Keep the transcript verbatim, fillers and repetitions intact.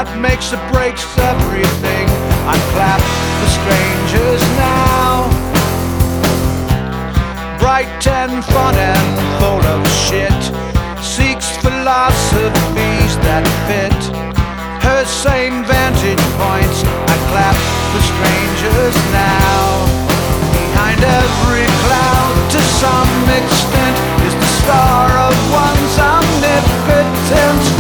that makes or breaks everything. I clap for strangers now, bright and fun and full of shit, seeks philosophies that fit her same vantage points. I clap for strangers now.